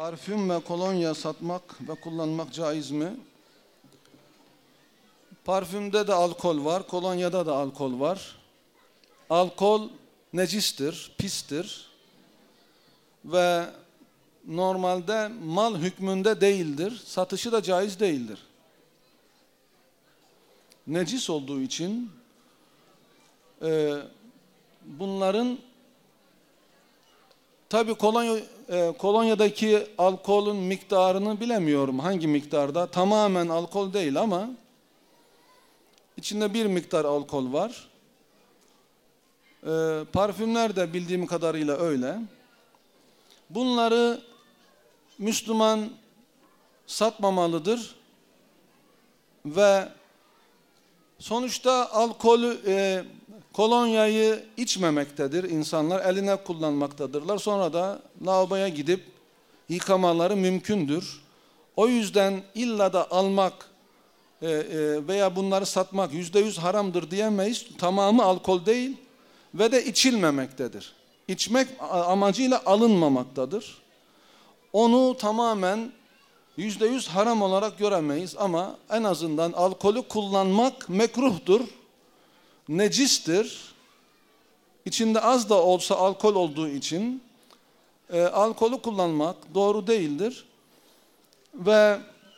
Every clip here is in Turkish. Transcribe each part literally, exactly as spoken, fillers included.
Parfüm ve kolonya satmak ve kullanmak caiz mi? Parfümde de alkol var, kolonyada da alkol var. Alkol necistir, pistir ve normalde mal hükmünde değildir. Satışı da caiz değildir. Necis olduğu için e, bunların tabi kolonya, e, kolonyadaki alkolün miktarını bilemiyorum. Hangi miktarda? Tamamen alkol değil ama içinde bir miktar alkol var. E, parfümler de bildiğim kadarıyla öyle. Bunları Müslüman satmamalıdır ve sonuçta alkolü, e, kolonyayı içmemektedir. İnsanlar eline kullanmaktadırlar. Sonra da lavaboya gidip yıkamaları mümkündür. O yüzden illa da almak e, e, veya bunları satmak yüzde yüz haramdır diyemeyiz. Tamamı alkol değil ve de içilmemektedir. İçmek amacıyla alınmamaktadır. Onu tamamen yüzde yüz haram olarak göremeyiz ama en azından alkolü kullanmak mekruhtur, necistir. İçinde az da olsa alkol olduğu için e, alkolü kullanmak doğru değildir. Ve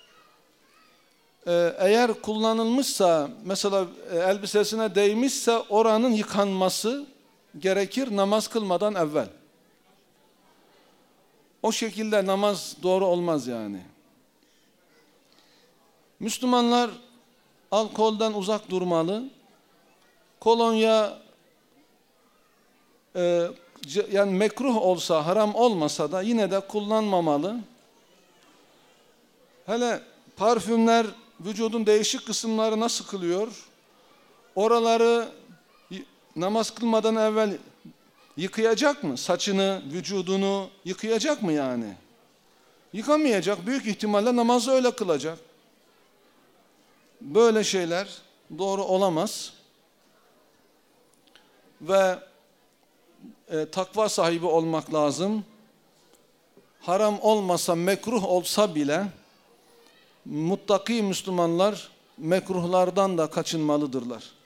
e, eğer kullanılmışsa, mesela e, elbisesine değmişse oranın yıkanması gerekir namaz kılmadan evvel. O şekilde namaz doğru olmaz yani. Müslümanlar alkolden uzak durmalı. Kolonya e, yani mekruh olsa, haram olmasa da yine de kullanmamalı. Hele parfümler vücudun değişik kısımlarına sıkılıyor. Oraları namaz kılmadan evvel yıkayacak mı? Saçını, vücudunu yıkayacak mı yani? Yıkamayacak. Büyük ihtimalle namazı öyle kılacak. Böyle şeyler doğru olamaz. Ve e, takva sahibi olmak lazım. Haram olmasa, mekruh olsa bile muttaki Müslümanlar mekruhlardan da kaçınmalıdırlar.